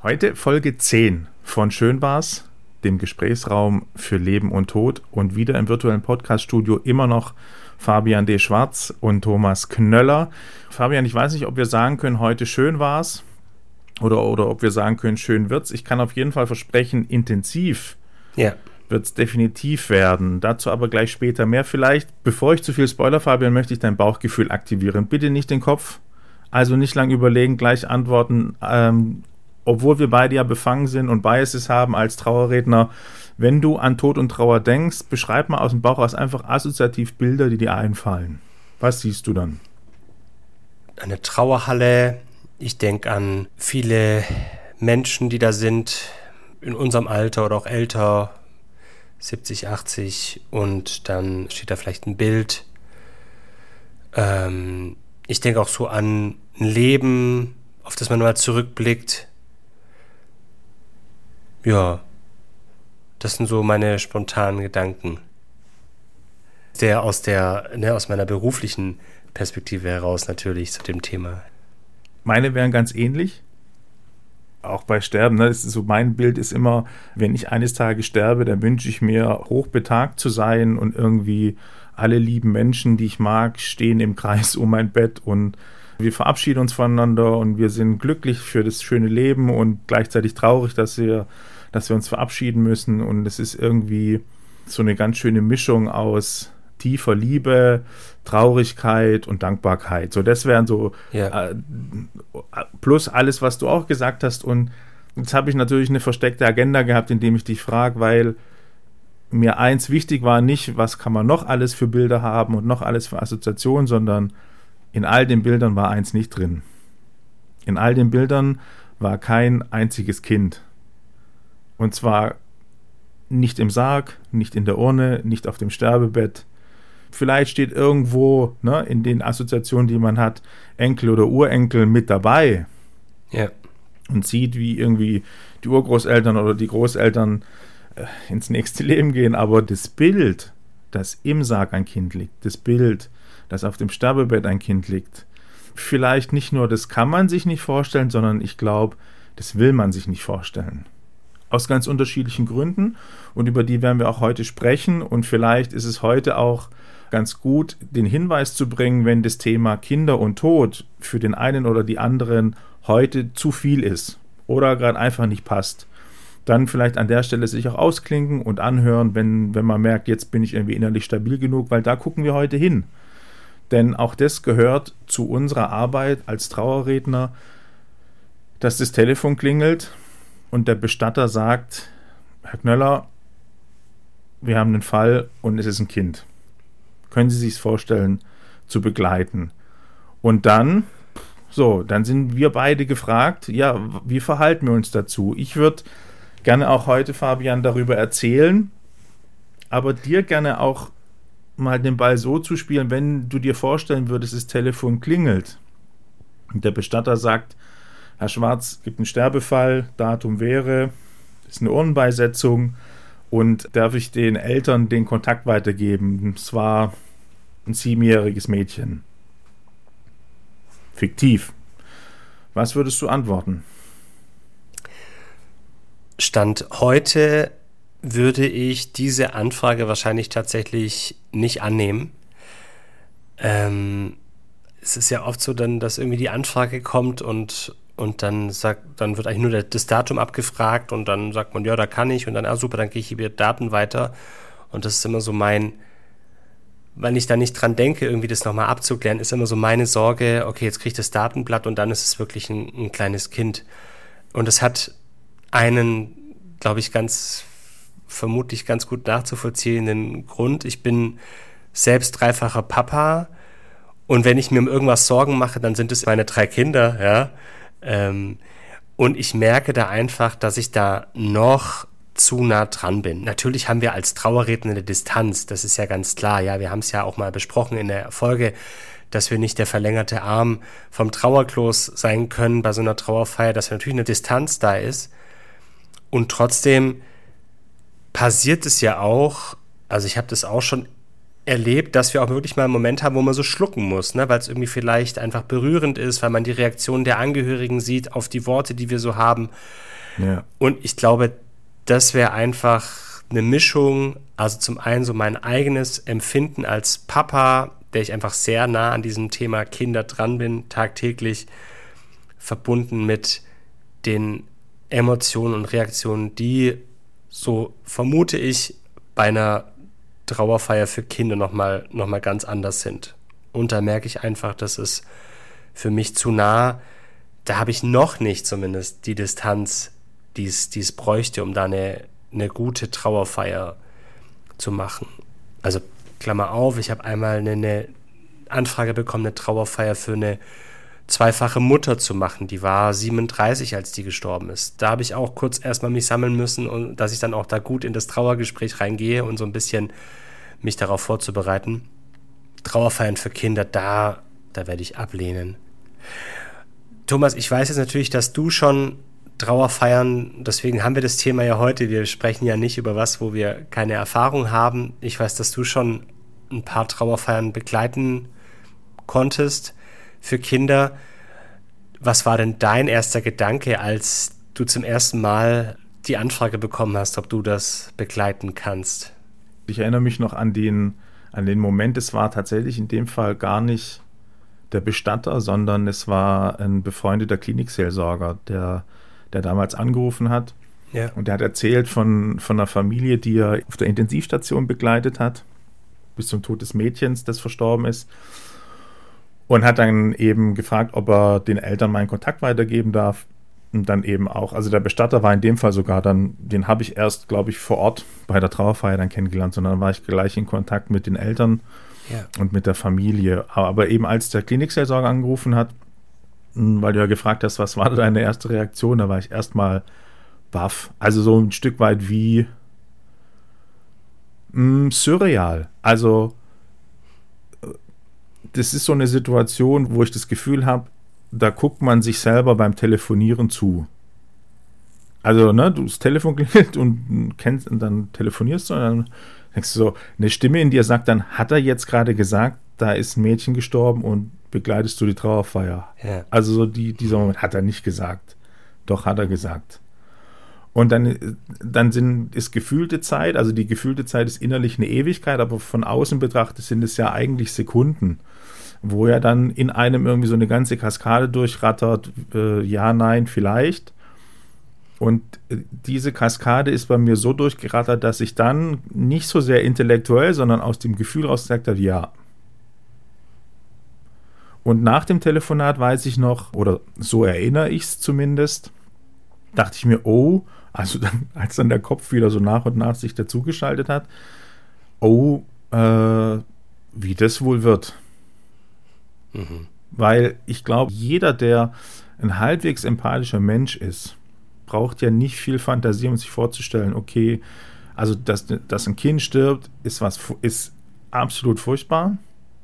Heute Folge 10 von Schön war's, dem Gesprächsraum für Leben und Tod, und wieder im virtuellen Podcaststudio immer noch Fabian D. Schwarz und Thomas Knöller. Fabian, ich weiß nicht, ob wir sagen können, heute schön war's oder ob wir sagen können, schön wird's. Ich kann auf jeden Fall versprechen, intensiv wird's definitiv werden. Dazu aber gleich später mehr. Vielleicht, bevor ich zu viel spoiler, Fabian, möchte ich dein Bauchgefühl aktivieren. Bitte nicht den Kopf, also nicht lang überlegen, gleich antworten. Obwohl wir beide ja befangen sind und Biases haben als Trauerredner, wenn du an Tod und Trauer denkst, beschreib mal aus dem Bauch aus einfach assoziativ Bilder, die dir einfallen. Was siehst du dann? Eine Trauerhalle. Ich denke an viele Menschen, die da sind, in unserem Alter oder auch älter, 70, 80, und dann steht da vielleicht ein Bild. Ich denke auch so an ein Leben, auf das man mal zurückblickt. Ja, das sind so meine spontanen Gedanken. Aus meiner beruflichen Perspektive heraus natürlich zu dem Thema. Meine wären ganz ähnlich. Auch bei Sterben, ne? Das ist so, mein Bild ist immer, wenn ich eines Tages sterbe, dann wünsche ich mir, hochbetagt zu sein und irgendwie alle lieben Menschen, die ich mag, stehen im Kreis um mein Bett und wir verabschieden uns voneinander und wir sind glücklich für das schöne Leben und gleichzeitig traurig, dass wir uns verabschieden müssen, und es ist irgendwie so eine ganz schöne Mischung aus tiefer Liebe, Traurigkeit und Dankbarkeit. So, das wären so plus alles, was du auch gesagt hast. Und jetzt habe ich natürlich eine versteckte Agenda gehabt, indem ich dich frage, weil mir eins wichtig war, nicht, was kann man noch alles für Bilder haben und noch alles für Assoziationen, sondern in all den Bildern war eins nicht drin. In all den Bildern war kein einziges Kind. Und zwar nicht im Sarg, nicht in der Urne, nicht auf dem Sterbebett. Vielleicht steht irgendwo, ne, in den Assoziationen, die man hat, Enkel oder Urenkel mit dabei. Ja. Und sieht, wie irgendwie die Urgroßeltern oder die Großeltern ins nächste Leben gehen. Aber das Bild, dass im Sarg ein Kind liegt, das Bild, dass auf dem Sterbebett ein Kind liegt, vielleicht nicht nur, das kann man sich nicht vorstellen, sondern ich glaube, das will man sich nicht vorstellen. Aus ganz unterschiedlichen Gründen, und über die werden wir auch heute sprechen, und vielleicht ist es heute auch ganz gut, den Hinweis zu bringen, wenn das Thema Kinder und Tod für den einen oder die anderen heute zu viel ist oder gerade einfach nicht passt. Dann vielleicht an der Stelle sich auch ausklinken und anhören, wenn man merkt, jetzt bin ich irgendwie innerlich stabil genug, weil da gucken wir heute hin. Denn auch das gehört zu unserer Arbeit als Trauerredner, dass das Telefon klingelt und der Bestatter sagt: Herr Knöller, wir haben einen Fall und es ist ein Kind. Können Sie sich vorstellen, zu begleiten? Und dann sind wir beide gefragt, ja, wie verhalten wir uns dazu? Ich würde gerne auch heute, Fabian, darüber erzählen, aber dir gerne auch mal den Ball so zu spielen, wenn du dir vorstellen würdest, das Telefon klingelt und der Bestatter sagt: Herr Schwarz, gibt einen Sterbefall, Datum wäre, ist eine Urnenbeisetzung, und darf ich den Eltern den Kontakt weitergeben? Es war ein 7-jähriges Mädchen. Fiktiv. Was würdest du antworten? Stand heute würde ich diese Anfrage wahrscheinlich tatsächlich nicht annehmen. Es ist ja oft so, dann, dass irgendwie die Anfrage kommt und dann wird eigentlich nur das Datum abgefragt und dann sagt man, ja, da kann ich, und dann, super, dann gehe ich hier Daten weiter. Und das ist immer so wenn ich da nicht dran denke, irgendwie das nochmal abzuklären, ist immer so meine Sorge, okay, jetzt kriege ich das Datenblatt und dann ist es wirklich ein kleines Kind. Und es hat einen, glaube ich, vermutlich ganz gut nachzuvollziehenden Grund. Ich bin selbst dreifacher Papa, und wenn ich mir um irgendwas Sorgen mache, dann sind es meine 3 Kinder, ja. Und ich merke da einfach, dass ich da noch zu nah dran bin. Natürlich haben wir als Trauerredner eine Distanz, das ist ja ganz klar. Ja, wir haben es ja auch mal besprochen in der Folge, dass wir nicht der verlängerte Arm vom Trauerklos sein können bei so einer Trauerfeier, dass natürlich eine Distanz da ist. Und trotzdem passiert es ja auch, also ich habe das auch schon erlebt, dass wir auch wirklich mal einen Moment haben, wo man so schlucken muss, ne? Weil es irgendwie vielleicht einfach berührend ist, weil man die Reaktion der Angehörigen sieht auf die Worte, die wir so haben. Ja. Und ich glaube, das wäre einfach eine Mischung, also zum einen so mein eigenes Empfinden als Papa, der ich einfach sehr nah an diesem Thema Kinder dran bin, tagtäglich, verbunden mit den Emotionen und Reaktionen, die, so vermute ich, bei einer Trauerfeier für Kinder noch mal ganz anders sind. Und da merke ich einfach, das ist für mich zu nah. Da habe ich noch nicht zumindest die Distanz, die es bräuchte, um da eine gute Trauerfeier zu machen. Also Klammer auf, ich habe einmal eine Anfrage bekommen, eine Trauerfeier für eine zweifache Mutter zu machen. Die war 37, als die gestorben ist. Da habe ich auch kurz erstmal mich sammeln müssen, und dass ich dann auch da gut in das Trauergespräch reingehe und so ein bisschen mich darauf vorzubereiten. Trauerfeiern für Kinder, da werde ich ablehnen. Thomas, ich weiß jetzt natürlich, dass du schon Trauerfeiern, deswegen haben wir das Thema ja heute, wir sprechen ja nicht über was, wo wir keine Erfahrung haben. Ich weiß, dass du schon ein paar Trauerfeiern begleiten konntest für Kinder. Was war denn dein erster Gedanke, als du zum ersten Mal die Anfrage bekommen hast, ob du das begleiten kannst? Ich erinnere mich noch an den Moment, es war tatsächlich in dem Fall gar nicht der Bestatter, sondern es war ein befreundeter Klinikseelsorger, der damals angerufen hat. Ja. Und der hat erzählt von einer Familie, die er auf der Intensivstation begleitet hat, bis zum Tod des Mädchens, das verstorben ist. Und hat dann eben gefragt, ob er den Eltern meinen Kontakt weitergeben darf. Und dann eben auch, also der Bestatter war in dem Fall sogar dann, den habe ich erst, glaube ich, vor Ort bei der Trauerfeier dann kennengelernt, sondern dann war ich gleich in Kontakt mit den Eltern und mit der Familie. Aber eben als der Klinikseelsorger angerufen hat, weil du ja gefragt hast, was war deine erste Reaktion, da war ich erstmal baff. Also so ein Stück weit wie surreal. Also das ist so eine Situation, wo ich das Gefühl habe, da guckt man sich selber beim Telefonieren zu. Also, ne, du das Telefon klingelt und dann telefonierst du und dann denkst du so, eine Stimme in dir sagt dann, hat er jetzt gerade gesagt, da ist ein Mädchen gestorben und begleitest du die Trauerfeier? Ja. Also so dieser Moment hat er nicht gesagt. Doch, hat er gesagt. Und dann ist gefühlte Zeit, also die gefühlte Zeit ist innerlich eine Ewigkeit, aber von außen betrachtet sind es ja eigentlich Sekunden, wo ja dann in einem irgendwie so eine ganze Kaskade durchrattert, ja, nein, vielleicht. Und diese Kaskade ist bei mir so durchgerattert, dass ich dann nicht so sehr intellektuell, sondern aus dem Gefühl raus gesagt habe, ja. Und nach dem Telefonat weiß ich noch, oder so erinnere ich es zumindest, dachte ich mir, oh, also dann, als dann der Kopf wieder so nach und nach sich dazugeschaltet hat, oh, wie das wohl wird. Mhm. Weil ich glaube, jeder, der ein halbwegs empathischer Mensch ist, braucht ja nicht viel Fantasie, um sich vorzustellen, okay, also dass ein Kind stirbt, ist absolut furchtbar.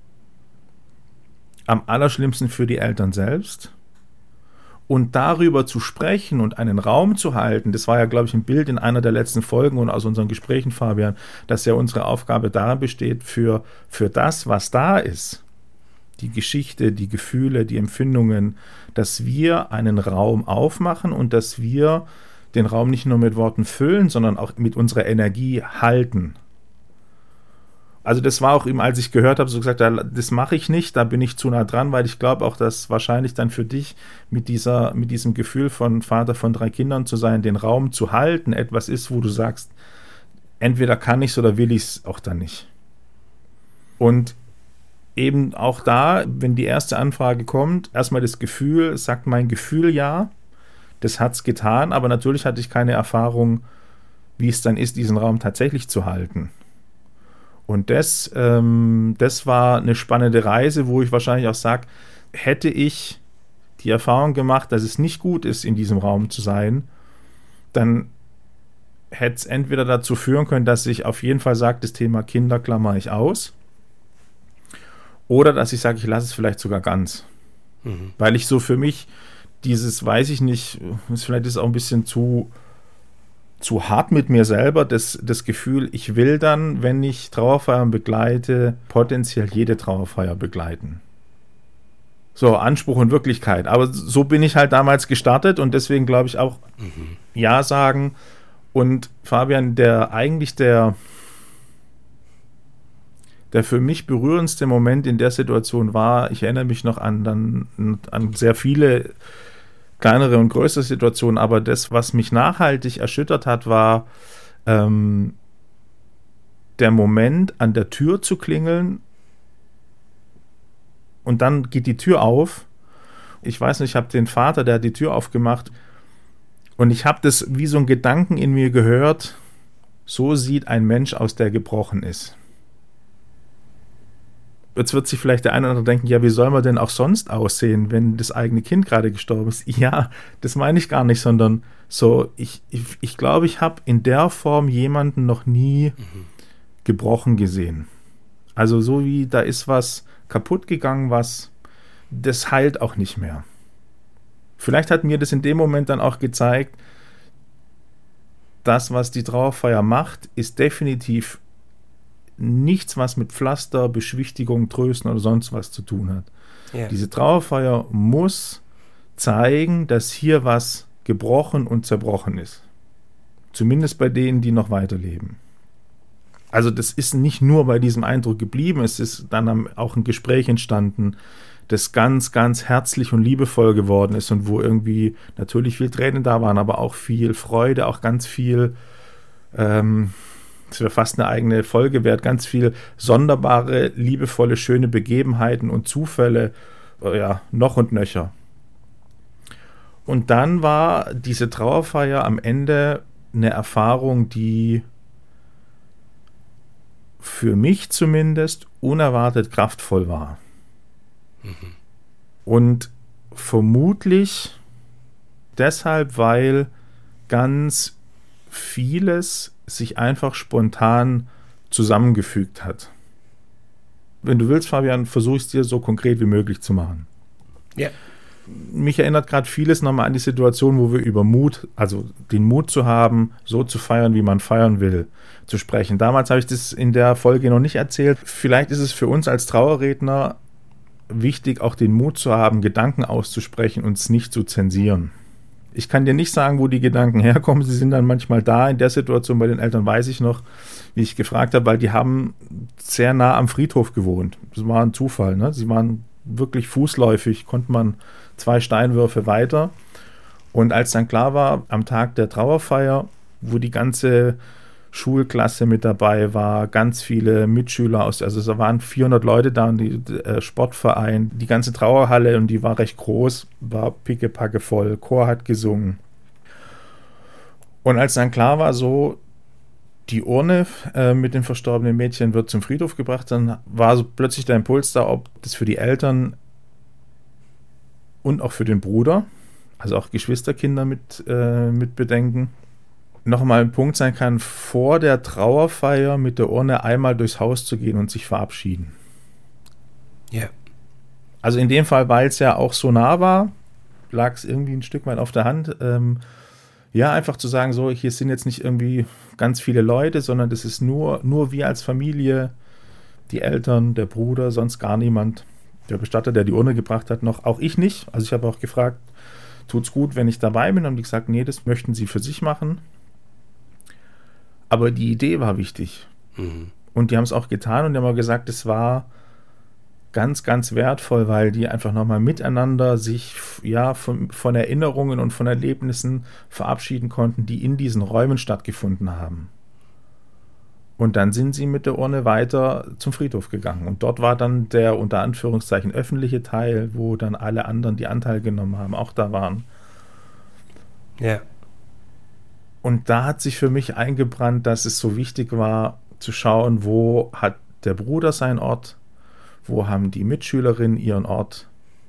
Am allerschlimmsten für die Eltern selbst. Und darüber zu sprechen und einen Raum zu halten, das war ja, glaube ich, ein Bild in einer der letzten Folgen und aus unseren Gesprächen, Fabian, dass ja unsere Aufgabe darin besteht, für das, was da ist, die Geschichte, die Gefühle, die Empfindungen, dass wir einen Raum aufmachen und dass wir den Raum nicht nur mit Worten füllen, sondern auch mit unserer Energie halten. Also das war auch eben, als ich gehört habe, so gesagt, das mache ich nicht, da bin ich zu nah dran, weil ich glaube auch, dass wahrscheinlich dann für dich mit diesem Gefühl von Vater von 3 Kindern zu sein, den Raum zu halten, etwas ist, wo du sagst, entweder kann ich es oder will ich es auch dann nicht. Und eben auch da, wenn die erste Anfrage kommt, erstmal das Gefühl, sagt mein Gefühl ja, das hat es getan, aber natürlich hatte ich keine Erfahrung, wie es dann ist, diesen Raum tatsächlich zu halten. Und das war eine spannende Reise, wo ich wahrscheinlich auch sage, hätte ich die Erfahrung gemacht, dass es nicht gut ist, in diesem Raum zu sein, dann hätte es entweder dazu führen können, dass ich auf jeden Fall sage, das Thema Kinder klammer ich aus, oder dass ich sage, ich lasse es vielleicht sogar ganz. Mhm. Weil ich so für mich dieses, weiß ich nicht, vielleicht ist es auch ein bisschen zu hart mit mir selber, das Gefühl, ich will dann, wenn ich Trauerfeiern begleite, potenziell jede Trauerfeier begleiten. So, Anspruch und Wirklichkeit. Aber so bin ich halt damals gestartet und deswegen glaube ich auch Ja sagen. Und Fabian, der für mich berührendste Moment in der Situation war, ich erinnere mich noch an sehr viele kleinere und größere Situationen, aber das, was mich nachhaltig erschüttert hat, war der Moment, an der Tür zu klingeln und dann geht die Tür auf. Ich weiß nicht, ich habe den Vater, der hat die Tür aufgemacht und ich habe das wie so ein Gedanken in mir gehört, so sieht ein Mensch aus, der gebrochen ist. Jetzt wird sich vielleicht der eine oder andere denken, ja, wie soll man denn auch sonst aussehen, wenn das eigene Kind gerade gestorben ist? Ja, das meine ich gar nicht, sondern so, ich glaube, ich habe in der Form jemanden noch nie gebrochen gesehen. Also so wie, da ist was kaputt gegangen, das heilt auch nicht mehr. Vielleicht hat mir das in dem Moment dann auch gezeigt, das, was die Trauerfeier macht, ist definitiv nichts, was mit Pflaster, Beschwichtigung, Trösten oder sonst was zu tun hat. Ja. Diese Trauerfeier muss zeigen, dass hier was gebrochen und zerbrochen ist. Zumindest bei denen, die noch weiterleben. Also das ist nicht nur bei diesem Eindruck geblieben, es ist dann auch ein Gespräch entstanden, das ganz, ganz herzlich und liebevoll geworden ist und wo irgendwie natürlich viel Tränen da waren, aber auch viel Freude, auch ganz viel das wäre fast eine eigene Folge wert, ganz viel sonderbare, liebevolle, schöne Begebenheiten und Zufälle, ja, noch und nöcher. Und dann war diese Trauerfeier am Ende eine Erfahrung, die für mich zumindest unerwartet kraftvoll war. Und vermutlich deshalb, weil ganz vieles sich einfach spontan zusammengefügt hat. Wenn du willst, Fabian, versuche ich es dir so konkret wie möglich zu machen. Ja. Mich erinnert gerade vieles nochmal an die Situation, wo wir über Mut, also den Mut zu haben, so zu feiern, wie man feiern will, zu sprechen. Damals habe ich das in der Folge noch nicht erzählt. Vielleicht ist es für uns als Trauerredner wichtig, auch den Mut zu haben, Gedanken auszusprechen und es nicht zu zensieren. Ich kann dir nicht sagen, wo die Gedanken herkommen. Sie sind dann manchmal da. In der Situation bei den Eltern weiß ich noch, wie ich gefragt habe, weil die haben sehr nah am Friedhof gewohnt. Das war ein Zufall, ne? Sie waren wirklich fußläufig, konnte man 2 Steinwürfe weiter. Und als dann klar war, am Tag der Trauerfeier, wo die ganze Schulklasse mit dabei war, ganz viele Mitschüler also es waren 400 Leute da und die Sportverein, die ganze Trauerhalle und die war recht groß, war pickepacke voll, Chor hat gesungen. Und als dann klar war, so die Urne mit den verstorbenen Mädchen wird zum Friedhof gebracht, dann war so plötzlich der Impuls da, ob das für die Eltern und auch für den Bruder, also auch Geschwisterkinder mit bedenken, nochmal ein Punkt sein kann, vor der Trauerfeier mit der Urne einmal durchs Haus zu gehen und sich verabschieden. Ja. Also in dem Fall, weil es ja auch so nah war, lag es irgendwie ein Stück weit auf der Hand. Ja, einfach zu sagen, so, hier sind jetzt nicht irgendwie ganz viele Leute, sondern das ist nur wir als Familie, die Eltern, der Bruder, sonst gar niemand. Der Bestatter, der die Urne gebracht hat, noch, auch ich nicht. Also ich habe auch gefragt, tut's gut, wenn ich dabei bin? Haben die gesagt, nee, das möchten sie für sich machen. Aber die Idee war wichtig. Und die haben es auch getan und die haben auch gesagt, es war ganz, ganz wertvoll, weil die einfach nochmal miteinander sich ja von Erinnerungen und von Erlebnissen verabschieden konnten, die in diesen Räumen stattgefunden haben. Und dann sind sie mit der Urne weiter zum Friedhof gegangen. Und dort war dann der unter Anführungszeichen öffentliche Teil, wo dann alle anderen, die Anteil genommen haben, auch da waren. Ja. Und da hat sich für mich eingebrannt, dass es so wichtig war, zu schauen, wo hat der Bruder seinen Ort, wo haben die Mitschülerinnen ihren Ort.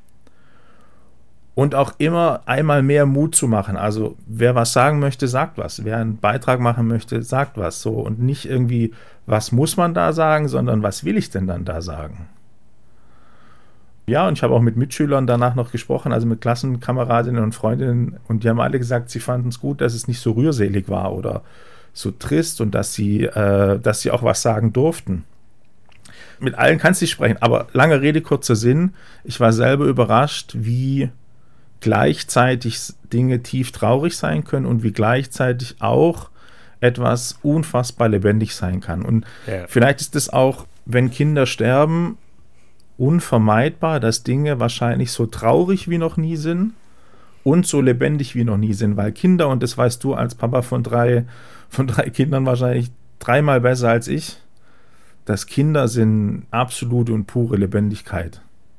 Und auch immer einmal mehr Mut zu machen. Also wer was sagen möchte, sagt was. Wer einen Beitrag machen möchte, sagt was. So. Und nicht irgendwie, was muss man da sagen, sondern was will ich denn dann da sagen? Ja, und ich habe auch mit Mitschülern danach noch gesprochen, also mit Klassenkameradinnen und Freundinnen, und die haben alle gesagt, sie fanden es gut, dass es nicht so rührselig war oder so trist und dass sie auch was sagen durften. Mit allen kannst du nicht sprechen, aber lange Rede, kurzer Sinn. Ich war selber überrascht, wie gleichzeitig Dinge tief traurig sein können und wie gleichzeitig auch etwas unfassbar lebendig sein kann. Und vielleicht ist es auch, wenn Kinder sterben, unvermeidbar, dass Dinge wahrscheinlich so traurig wie noch nie sind und so lebendig wie noch nie sind, weil Kinder, und das weißt du als Papa von drei Kindern wahrscheinlich 3-mal besser als ich, dass Kinder sind absolute und pure Lebendigkeit.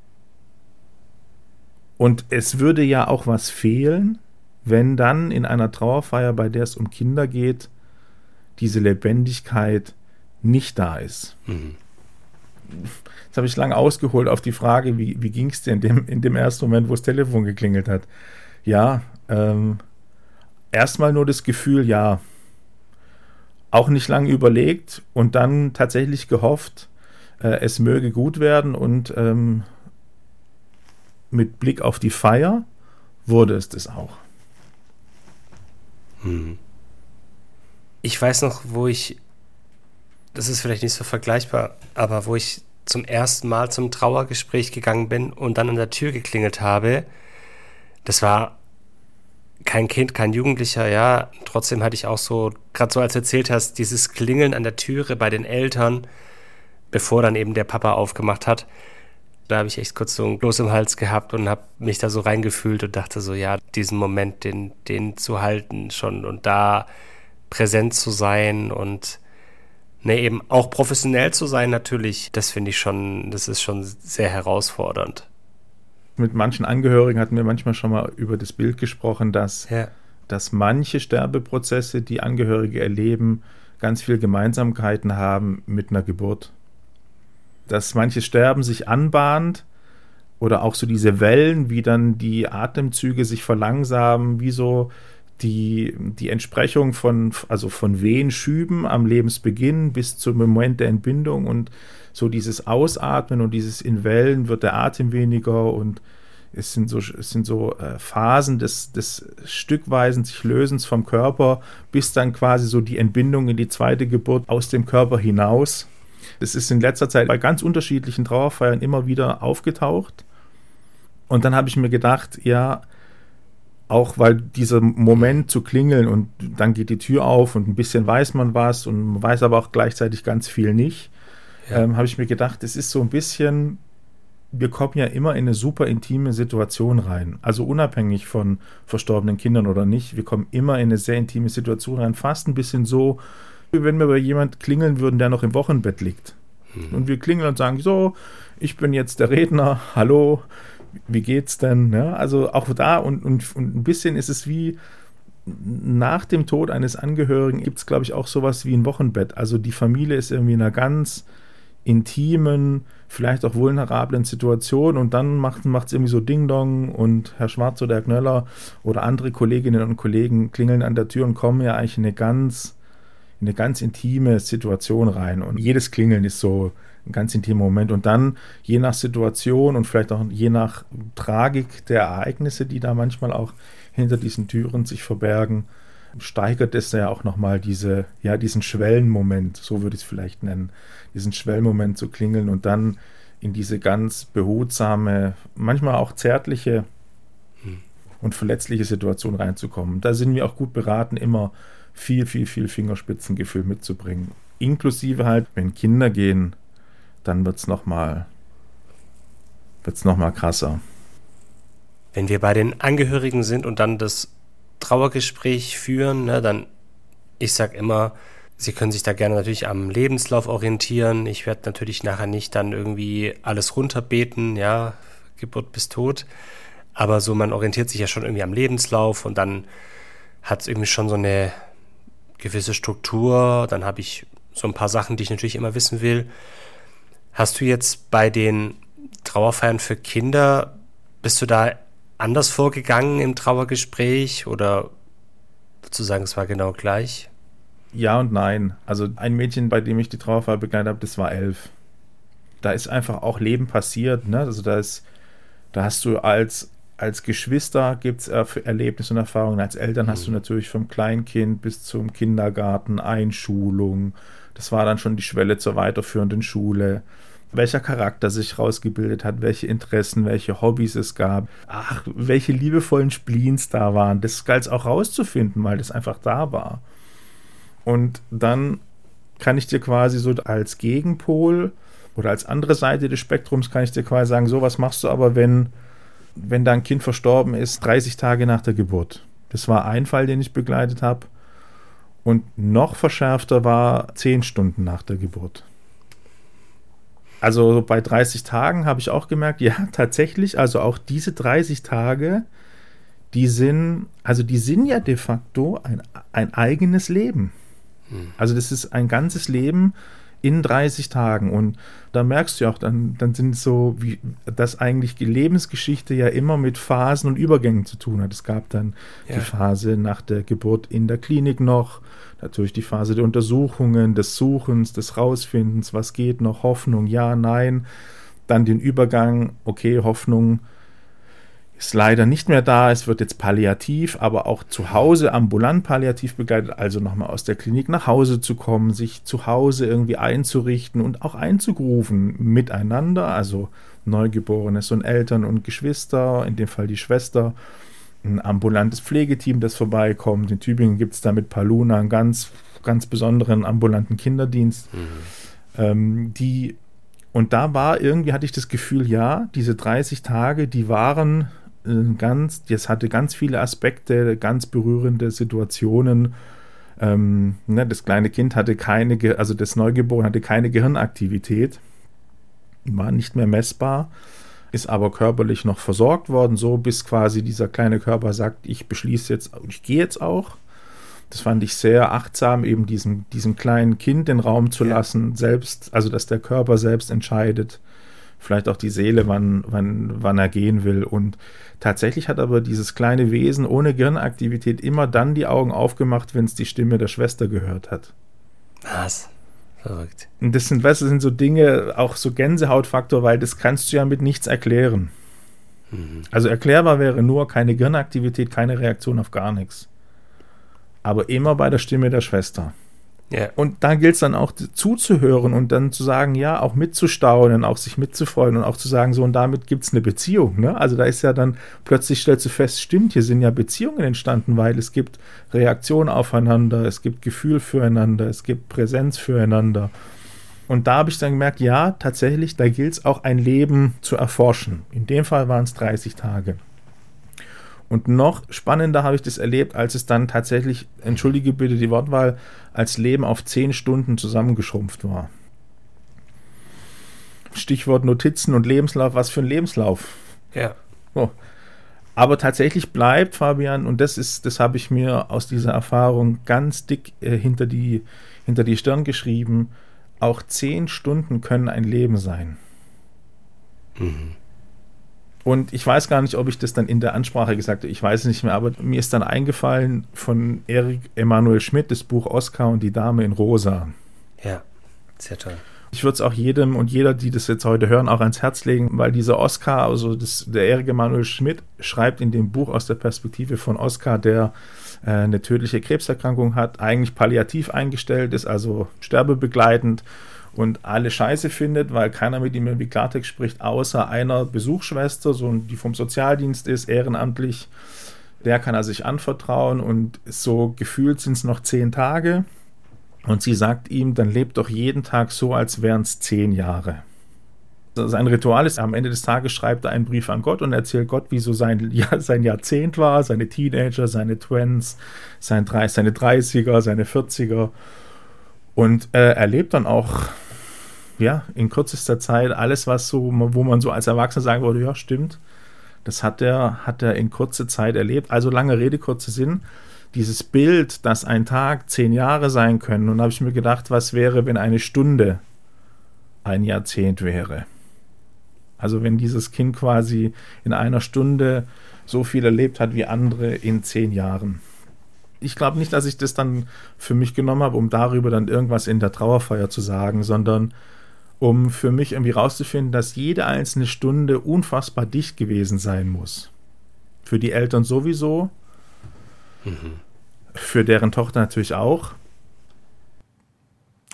Und es würde ja auch was fehlen, wenn dann in einer Trauerfeier, bei der es um Kinder geht, diese Lebendigkeit nicht da ist. Mhm. Jetzt habe ich lange ausgeholt auf die Frage, wie ging es dir in dem ersten Moment, wo das Telefon geklingelt hat? Ja, erstmal nur das Gefühl, ja, auch nicht lange überlegt und dann tatsächlich gehofft, es möge gut werden und mit Blick auf die Feier wurde es das auch. Ich weiß noch, das ist vielleicht nicht so vergleichbar, aber wo ich zum ersten Mal zum Trauergespräch gegangen bin und dann an der Tür geklingelt habe, das war kein Kind, kein Jugendlicher, ja, trotzdem hatte ich auch so, gerade so als du erzählt hast, dieses Klingeln an der Türe bei den Eltern, bevor dann eben der Papa aufgemacht hat, da habe ich echt kurz so ein Kloß im Hals gehabt und habe mich da so reingefühlt und dachte so, ja, diesen Moment, den zu halten schon und da präsent zu sein und eben auch professionell zu sein natürlich, das finde ich schon, das ist schon sehr herausfordernd. Mit manchen Angehörigen hatten wir manchmal schon mal über das Bild gesprochen, dass manche Sterbeprozesse, die Angehörige erleben, ganz viel Gemeinsamkeiten haben mit einer Geburt. Dass manches Sterben sich anbahnt oder auch so diese Wellen, wie dann die Atemzüge sich verlangsamen, wie so die Entsprechung von Wehenschüben am Lebensbeginn bis zum Moment der Entbindung und so dieses Ausatmen und dieses in Wellen wird der Atem weniger und es sind so Phasen des stückweisen sich Lösens vom Körper bis dann quasi so die Entbindung in die zweite Geburt aus dem Körper hinaus. Das ist in letzter Zeit bei ganz unterschiedlichen Trauerfeiern immer wieder aufgetaucht. Und dann habe ich mir gedacht, ja, auch weil dieser Moment zu klingeln und dann geht die Tür auf und ein bisschen weiß man was und man weiß aber auch gleichzeitig ganz viel nicht, habe ich mir gedacht, es ist so ein bisschen, wir kommen ja immer in eine super intime Situation rein. Also unabhängig von verstorbenen Kindern oder nicht, wir kommen immer in eine sehr intime Situation rein. Fast ein bisschen so, wie wenn wir bei jemand klingeln würden, der noch im Wochenbett liegt. Und wir klingeln und sagen, so, ich bin jetzt der Redner, hallo, wie geht's denn? Ja, also auch da und ein bisschen ist es wie nach dem Tod eines Angehörigen gibt es, glaube ich, auch sowas wie ein Wochenbett. Also die Familie ist irgendwie in einer ganz intimen, vielleicht auch vulnerablen Situation und dann macht es irgendwie so Ding-Dong und Herr Schwarz oder Herr Knöller oder andere Kolleginnen und Kollegen klingeln an der Tür und kommen ja eigentlich in eine ganz intime Situation rein und jedes Klingeln ist so ein ganz intimer Moment und dann je nach Situation und vielleicht auch je nach Tragik der Ereignisse, die da manchmal auch hinter diesen Türen sich verbergen, steigert es ja auch nochmal diesen Schwellenmoment, so würde ich es vielleicht nennen, diesen Schwellenmoment zu klingeln und dann in diese ganz behutsame, manchmal auch zärtliche und verletzliche Situation reinzukommen. Da sind wir auch gut beraten, immer viel Fingerspitzengefühl mitzubringen. Inklusive halt, wenn Kinder gehen, dann wird's noch mal krasser. Wenn wir bei den Angehörigen sind und dann das Trauergespräch führen, dann, ich sag immer, Sie können sich da gerne natürlich am Lebenslauf orientieren. Ich werde natürlich nachher nicht dann irgendwie alles runterbeten, ja, Geburt bis Tod. Aber so, man orientiert sich ja schon irgendwie am Lebenslauf und dann hat es irgendwie schon so eine gewisse Struktur. Dann habe ich so ein paar Sachen, die ich natürlich immer wissen will. Hast du jetzt bei den Trauerfeiern für Kinder, bist du da anders vorgegangen im Trauergespräch oder würdest du sagen, es war genau gleich? Ja und nein. Also ein Mädchen, bei dem ich die Trauerfeier begleitet habe, das war 11. Da ist einfach auch Leben passiert, ne? Also da hast du als Geschwister gibt es Erlebnisse und Erfahrungen. Als Eltern hast du natürlich vom Kleinkind bis zum Kindergarten Einschulung. Das war dann schon die Schwelle zur weiterführenden Schule. welcher Charakter sich rausgebildet hat, welche Interessen, welche Hobbys es gab, welche liebevollen Spleens da waren. Das galt es auch rauszufinden, weil das einfach da war. Und dann kann ich dir quasi so als Gegenpol oder als andere Seite des Spektrums kann ich dir quasi sagen, so, was machst du aber, wenn dein Kind verstorben ist, 30 Tage nach der Geburt. Das war ein Fall, den ich begleitet habe. Und noch verschärfter war 10 Stunden nach der Geburt. Also bei 30 Tagen habe ich auch gemerkt, ja, tatsächlich, also auch diese 30 Tage, die sind ja de facto ein eigenes Leben. Also das ist ein ganzes Leben in 30 Tagen. Und da merkst du ja auch, dann sind so, wie dass eigentlich die Lebensgeschichte ja immer mit Phasen und Übergängen zu tun hat. Es gab dann die Phase nach der Geburt in der Klinik noch, natürlich die Phase der Untersuchungen, des Suchens, des Rausfindens, was geht noch, Hoffnung, ja, nein. Dann den Übergang, okay, Hoffnung ist leider nicht mehr da, es wird jetzt palliativ, aber auch zu Hause ambulant palliativ begleitet, also nochmal aus der Klinik nach Hause zu kommen, sich zu Hause irgendwie einzurichten und auch einzugrufen miteinander, also Neugeborenes und Eltern und Geschwister, in dem Fall die Schwester, ein ambulantes Pflegeteam, das vorbeikommt. In Tübingen gibt es da mit Paluna einen ganz, ganz besonderen ambulanten Kinderdienst. Und da war irgendwie, hatte ich das Gefühl, ja, diese 30 Tage, die waren das hatte ganz viele Aspekte, ganz berührende Situationen. Das kleine Kind hatte das Neugeborene hatte keine Gehirnaktivität, war nicht mehr messbar, ist aber körperlich noch versorgt worden, so bis quasi dieser kleine Körper sagt, ich beschließe jetzt, ich gehe jetzt auch. Das fand ich sehr achtsam, eben diesem kleinen Kind den Raum zu lassen, selbst, also dass der Körper selbst entscheidet, vielleicht auch die Seele, wann er gehen will. Und tatsächlich hat aber dieses kleine Wesen ohne Gehirnaktivität immer dann die Augen aufgemacht, wenn es die Stimme der Schwester gehört hat. Was? Verrückt. Und das sind so Dinge, auch so Gänsehautfaktor, weil das kannst du ja mit nichts erklären. Also erklärbar wäre nur keine Gehirnaktivität, keine Reaktion auf gar nichts. Aber immer bei der Stimme der Schwester. Yeah. Und da gilt es dann auch zuzuhören und dann zu sagen, ja, auch mitzustaunen, auch sich mitzufreuen und auch zu sagen, so, und damit gibt es eine Beziehung. Ne? Also da ist ja dann, plötzlich stellst du fest, stimmt, hier sind ja Beziehungen entstanden, weil es gibt Reaktion aufeinander, es gibt Gefühl füreinander, es gibt Präsenz füreinander. Und da habe ich dann gemerkt, ja, tatsächlich, da gilt es auch ein Leben zu erforschen. In dem Fall waren es 30 Tage. Und noch spannender habe ich das erlebt, als es dann tatsächlich, entschuldige bitte die Wortwahl, als Leben auf 10 Stunden zusammengeschrumpft war. Stichwort Notizen und Lebenslauf, was für ein Lebenslauf. Ja. So. Aber tatsächlich bleibt, Fabian, und das habe ich mir aus dieser Erfahrung ganz dick hinter die Stirn geschrieben, auch 10 Stunden können ein Leben sein. Und ich weiß gar nicht, ob ich das dann in der Ansprache gesagt habe, ich weiß es nicht mehr, aber mir ist dann eingefallen von Erik Emanuel Schmidt, das Buch Oskar und die Dame in Rosa. Ja, sehr toll. Ich würde es auch jedem und jeder, die das jetzt heute hören, auch ans Herz legen, weil dieser Oskar, also der Erik Emanuel Schmidt, schreibt in dem Buch aus der Perspektive von Oskar, der eine tödliche Krebserkrankung hat, eigentlich palliativ eingestellt ist, also sterbebegleitend, und alle Scheiße findet, weil keiner mit ihm irgendwie Klartext spricht, außer einer Besuchsschwester, die vom Sozialdienst ist, ehrenamtlich. Der kann er sich anvertrauen und so gefühlt sind es noch 10 Tage. Und sie sagt ihm, dann lebt doch jeden Tag so, als wären es 10 Jahre. Sein Ritual ist, am Ende des Tages schreibt er einen Brief an Gott und erzählt Gott, wie so sein Jahrzehnt war, seine Teenager, seine Twins, seine 30er, seine 40er. Und er lebt dann auch in kürzester Zeit alles, wo man so als Erwachsener sagen würde, ja, stimmt, das hat er in kurzer Zeit erlebt. Also lange Rede, kurzer Sinn, dieses Bild, dass ein Tag 10 Jahre sein können, und da habe ich mir gedacht, was wäre, wenn eine Stunde ein Jahrzehnt wäre? Also wenn dieses Kind quasi in einer Stunde so viel erlebt hat wie andere in 10 Jahren. Ich glaube nicht, dass ich das dann für mich genommen habe, um darüber dann irgendwas in der Trauerfeier zu sagen, sondern um für mich irgendwie rauszufinden, dass jede einzelne Stunde unfassbar dicht gewesen sein muss. Für die Eltern sowieso, für deren Tochter natürlich auch.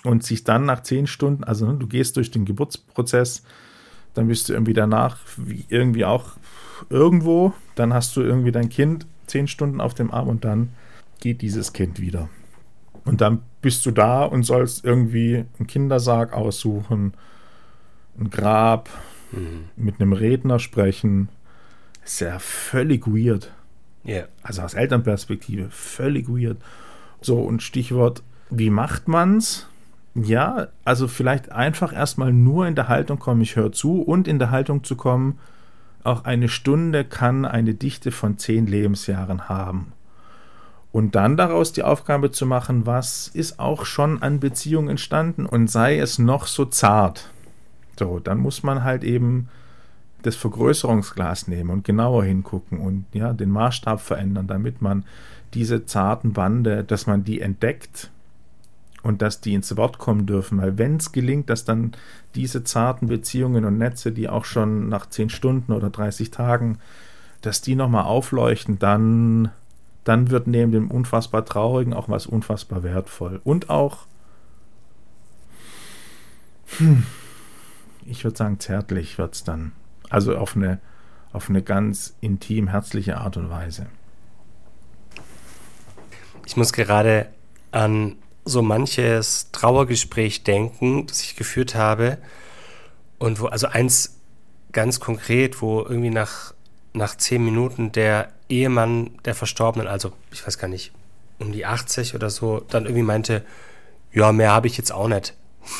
und sich dann nach 10 Stunden, also du gehst durch den Geburtsprozess, dann bist du irgendwie danach irgendwie auch irgendwo, dann hast du irgendwie dein Kind 10 Stunden auf dem Arm und dann geht dieses Kind wieder. Und dann bist du da und sollst irgendwie einen Kindersarg aussuchen, ein Grab, mit einem Redner sprechen. Ist ja völlig weird. Yeah. Also aus Elternperspektive völlig weird. So, und Stichwort, wie macht man's? Ja, also vielleicht einfach erstmal nur in der Haltung kommen, ich höre zu, und in der Haltung zu kommen, auch eine Stunde kann eine Dichte von 10 Lebensjahren haben. Und dann daraus die Aufgabe zu machen, was ist auch schon an Beziehungen entstanden und sei es noch so zart. So, dann muss man halt eben das Vergrößerungsglas nehmen und genauer hingucken und ja, den Maßstab verändern, damit man diese zarten Bande, dass man die entdeckt und dass die ins Wort kommen dürfen. Weil wenn es gelingt, dass dann diese zarten Beziehungen und Netze, die auch schon nach 10 Stunden oder 30 Tagen, dass die nochmal aufleuchten, dann wird neben dem unfassbar Traurigen auch was unfassbar wertvoll. Und auch, ich würde sagen, zärtlich wird es dann. Also auf eine ganz intim, herzliche Art und Weise. Ich muss gerade an so manches Trauergespräch denken, das ich geführt habe. Und wo, also eins ganz konkret, wo irgendwie nach 10 Minuten der Ehemann der Verstorbenen, also ich weiß gar nicht, um die 80 oder so, dann irgendwie meinte, ja, mehr habe ich jetzt auch nicht.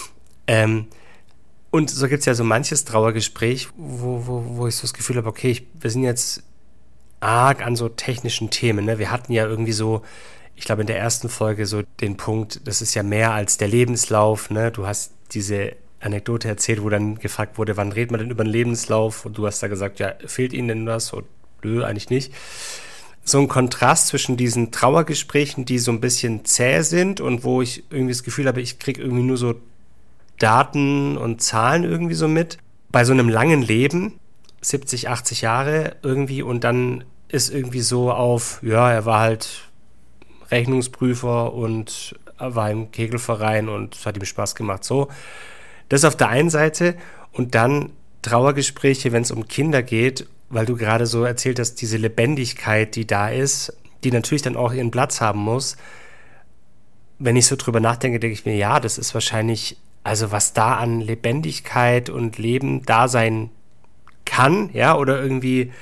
Und so gibt es ja so manches Trauergespräch, wo ich so das Gefühl habe, okay, wir sind jetzt arg an so technischen Themen. Ne? Wir hatten ja irgendwie so, ich glaube in der ersten Folge so den Punkt, das ist ja mehr als der Lebenslauf. Ne? Du hast diese Anekdote erzählt, wo dann gefragt wurde, wann redet man denn über den Lebenslauf? Und du hast da gesagt, ja, fehlt Ihnen denn was? Und nö, eigentlich nicht. So ein Kontrast zwischen diesen Trauergesprächen, die so ein bisschen zäh sind und wo ich irgendwie das Gefühl habe, ich kriege irgendwie nur so Daten und Zahlen irgendwie so mit. Bei so einem langen Leben, 70, 80 Jahre irgendwie, und dann ist irgendwie so auf, ja, er war halt Rechnungsprüfer und er war im Kegelverein und es hat ihm Spaß gemacht, so. Das auf der einen Seite, und dann Trauergespräche, wenn es um Kinder geht, weil du gerade so erzählt hast, diese Lebendigkeit, die da ist, die natürlich dann auch ihren Platz haben muss. Wenn ich so drüber nachdenke, denke ich mir, ja, das ist wahrscheinlich, also was da an Lebendigkeit und Leben da sein kann, ja, oder irgendwie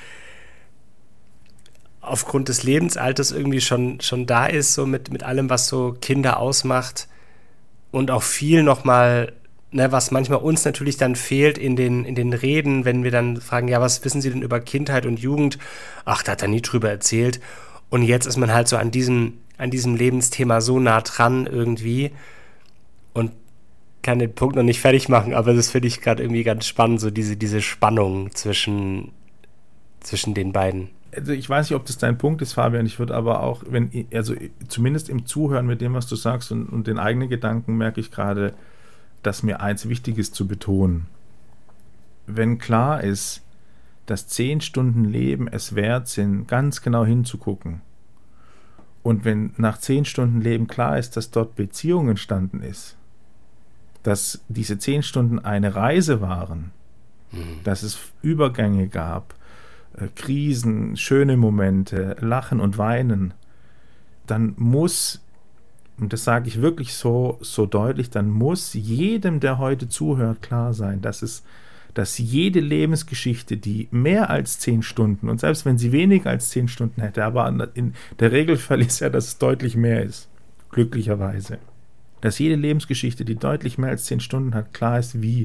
aufgrund des Lebensalters irgendwie schon da ist, so mit allem, was so Kinder ausmacht, und auch viel nochmal, ne, was manchmal uns natürlich dann fehlt in den Reden, wenn wir dann fragen, ja, was wissen Sie denn über Kindheit und Jugend? Ach, da hat er nie drüber erzählt. Und jetzt ist man halt so an diesem Lebensthema so nah dran irgendwie und kann den Punkt noch nicht fertig machen, aber das finde ich gerade irgendwie ganz spannend, so diese Spannung zwischen den beiden. Also ich weiß nicht, ob das dein Punkt ist, Fabian. Ich würde aber auch, also zumindest im Zuhören mit dem, was du sagst und den eigenen Gedanken, merke ich gerade, dass mir eins wichtig ist zu betonen. Wenn klar ist, dass 10 Stunden Leben es wert sind, ganz genau hinzugucken, und wenn nach 10 Stunden Leben klar ist, dass dort Beziehung entstanden ist, dass diese 10 Stunden eine Reise waren, dass es Übergänge gab, Krisen, schöne Momente, Lachen und Weinen, dann muss, und das sage ich wirklich so deutlich, dann muss jedem, der heute zuhört, klar sein, dass jede Lebensgeschichte, die mehr als 10 Stunden, und selbst wenn sie weniger als 10 Stunden hätte, aber in der Regelfall ist ja, dass es deutlich mehr ist, glücklicherweise, dass jede Lebensgeschichte, die deutlich mehr als 10 Stunden hat, klar ist, wie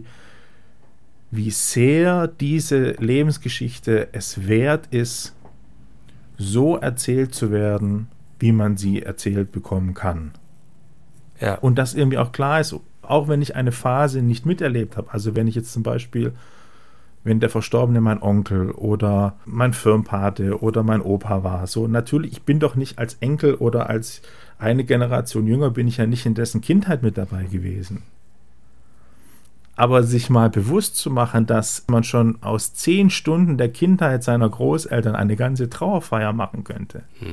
sehr diese Lebensgeschichte es wert ist, so erzählt zu werden, wie man sie erzählt bekommen kann. Ja. Und dass irgendwie auch klar ist, auch wenn ich eine Phase nicht miterlebt habe, also wenn ich jetzt zum Beispiel, wenn der Verstorbene mein Onkel oder mein Firmpate oder mein Opa war, so natürlich, ich bin doch nicht als Enkel oder als eine Generation jünger, bin ich ja nicht in dessen Kindheit mit dabei gewesen. Aber sich mal bewusst zu machen, dass man schon aus 10 Stunden der Kindheit seiner Großeltern eine ganze Trauerfeier machen könnte.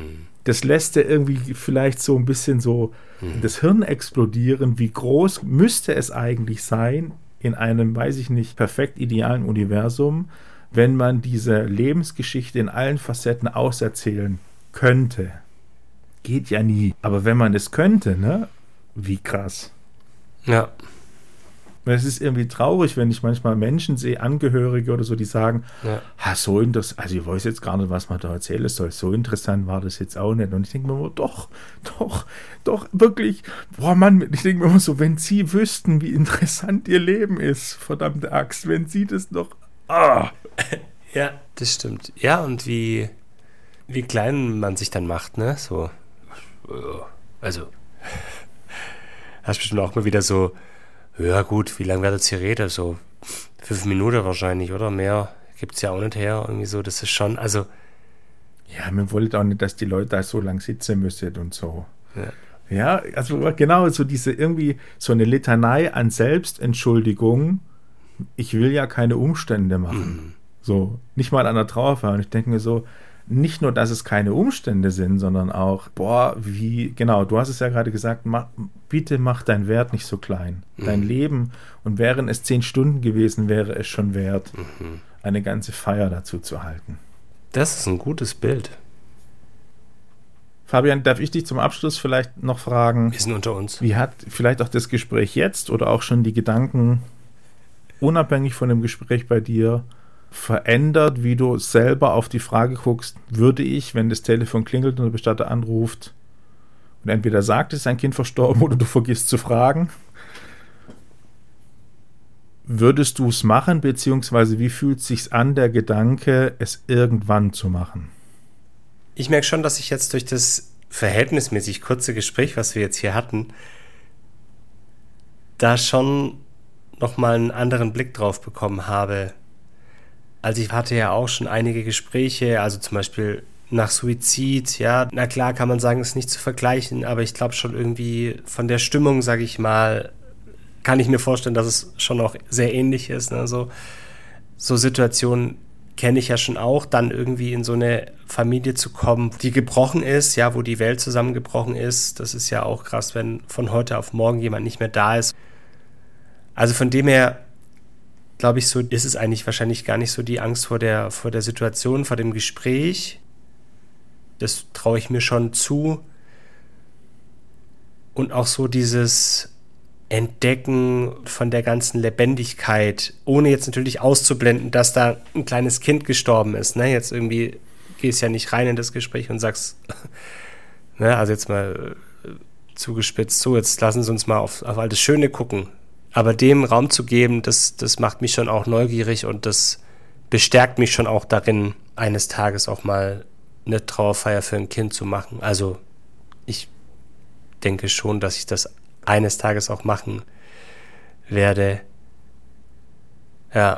das lässt ja irgendwie vielleicht so ein bisschen so das Hirn explodieren. Wie groß müsste es eigentlich sein in einem, weiß ich nicht, perfekt idealen Universum, wenn man diese Lebensgeschichte in allen Facetten auserzählen könnte? Geht ja nie. Aber wenn man es könnte, ne? Wie krass. Ja. Es ist irgendwie traurig, wenn ich manchmal Menschen sehe, Angehörige oder so, die sagen, so interessant, also ich weiß jetzt gar nicht, was man da erzählen soll, so interessant war das jetzt auch nicht. Und ich denke mir immer, doch, wirklich, boah Mann, ich denke mir immer so, wenn Sie wüssten, wie interessant Ihr Leben ist, verdammte Axt, wenn Sie das noch, Ja, das stimmt. Ja, und wie klein man sich dann macht, ne, so, also, hast bestimmt auch mal wieder so, ja gut, wie lange wird jetzt hier reden? So 5 Minuten wahrscheinlich, oder? Mehr gibt es ja auch nicht her. Irgendwie so, das ist schon, also... Ja, man wollte auch nicht, dass die Leute da so lang sitzen müssen und so. Ja, also genau, so diese irgendwie, so eine Litanei an Selbstentschuldigung. Ich will ja keine Umstände machen. So, nicht mal an der Trauerfeier. Und ich denke mir so, nicht nur, dass es keine Umstände sind, sondern auch, genau, du hast es ja gerade gesagt, bitte mach deinen Wert nicht so klein. Dein Leben, und wären es 10 Stunden gewesen, wäre es schon wert, eine ganze Feier dazu zu halten. Das ist ein gutes Bild. Fabian, darf ich dich zum Abschluss vielleicht noch fragen? Wir sind unter uns. Wie hat vielleicht auch das Gespräch jetzt oder auch schon die Gedanken, unabhängig von dem Gespräch bei dir, verändert, wie du selber auf die Frage guckst, würde ich, wenn das Telefon klingelt und der Bestatter anruft und entweder sagt, es ist ein Kind verstorben oder du vergisst zu fragen, würdest du es machen, beziehungsweise wie fühlt es sich an, der Gedanke, es irgendwann zu machen? Ich merke schon, dass ich jetzt durch das verhältnismäßig kurze Gespräch, was wir jetzt hier hatten, da schon nochmal einen anderen Blick drauf bekommen habe. Also ich hatte ja auch schon einige Gespräche, also zum Beispiel nach Suizid, ja, na klar kann man sagen, es ist nicht zu vergleichen, aber ich glaube schon irgendwie von der Stimmung, sage ich mal, kann ich mir vorstellen, dass es schon auch sehr ähnlich ist. Ne? So Situationen kenne ich ja schon auch, dann irgendwie in so eine Familie zu kommen, die gebrochen ist, ja, wo die Welt zusammengebrochen ist. Das ist ja auch krass, wenn von heute auf morgen jemand nicht mehr da ist. Also von dem her, glaube ich, so ist es eigentlich wahrscheinlich gar nicht so die Angst vor der Situation, vor dem Gespräch. Das traue ich mir schon zu. Und auch so dieses Entdecken von der ganzen Lebendigkeit, ohne jetzt natürlich auszublenden, dass da ein kleines Kind gestorben ist. Ne? Jetzt irgendwie gehst ja nicht rein in das Gespräch und sagst, ne, also jetzt mal zugespitzt, so, jetzt lassen Sie uns mal auf all das Schöne gucken. Aber dem Raum zu geben, das macht mich schon auch neugierig und das bestärkt mich schon auch darin, eines Tages auch mal eine Trauerfeier für ein Kind zu machen. Also ich denke schon, dass ich das eines Tages auch machen werde. Ja.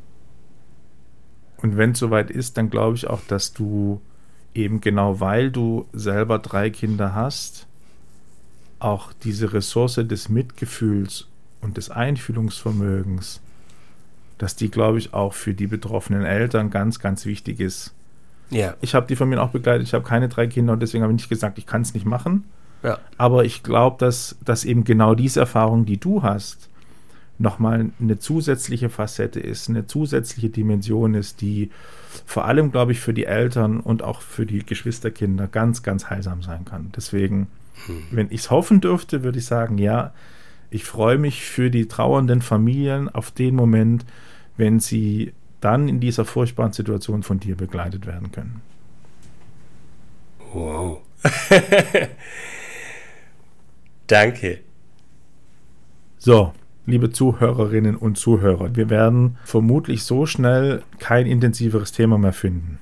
Und wenn es soweit ist, dann glaube ich auch, dass du eben genau, weil du selber 3 Kinder hast, auch diese Ressource des Mitgefühls und des Einfühlungsvermögens, dass die, glaube ich, auch für die betroffenen Eltern ganz, ganz wichtig ist. Ja. Ich habe die Familie auch begleitet, ich habe keine 3 Kinder und deswegen habe ich nicht gesagt, ich kann es nicht machen. Ja. Aber ich glaube, dass eben genau diese Erfahrung, die du hast, nochmal eine zusätzliche Facette ist, eine zusätzliche Dimension ist, die vor allem, glaube ich, für die Eltern und auch für die Geschwisterkinder ganz, ganz heilsam sein kann. Deswegen, wenn ich es hoffen dürfte, würde ich sagen, ja, ich freue mich für die trauernden Familien auf den Moment, wenn sie dann in dieser furchtbaren Situation von dir begleitet werden können. Wow. Danke. So, liebe Zuhörerinnen und Zuhörer, wir werden vermutlich so schnell kein intensiveres Thema mehr finden.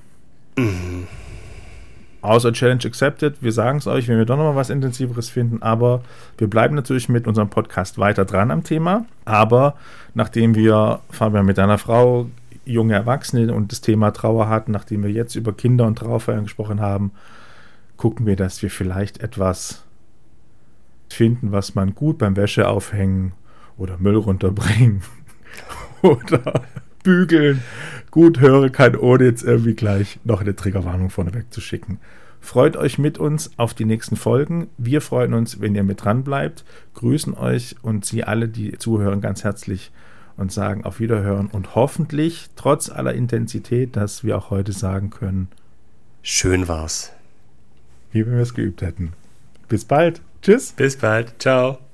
Außer Challenge accepted, wir sagen es euch, wenn wir doch noch mal was Intensiveres finden, aber wir bleiben natürlich mit unserem Podcast weiter dran am Thema, aber nachdem wir, Fabian, mit deiner Frau junge Erwachsene und das Thema Trauer hatten, nachdem wir jetzt über Kinder und Trauerfeiern gesprochen haben, gucken wir, dass wir vielleicht etwas finden, was man gut beim Wäsche aufhängen oder Müll runterbringen oder bügeln gut hören kann, ohne jetzt irgendwie gleich noch eine Triggerwarnung vorneweg zu schicken. Freut euch mit uns auf die nächsten Folgen. Wir freuen uns, wenn ihr mit dran bleibt, grüßen euch und Sie alle, die zuhören, ganz herzlich und sagen auf Wiederhören und hoffentlich, trotz aller Intensität, dass wir auch heute sagen können, schön war's. Wie wenn wir es geübt hätten. Bis bald. Tschüss. Bis bald. Ciao.